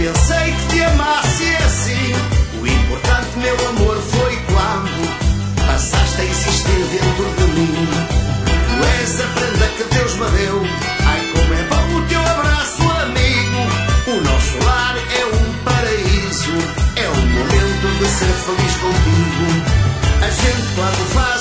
pensei que te amasse assim. O importante, meu amor, foi quando passaste a existir dentro de mim. Tu és a prenda que Deus me deu. Ai, como é bom o teu abraço, amigo. O nosso lar é um paraíso. É o momento de ser feliz contigo. A gente quando faz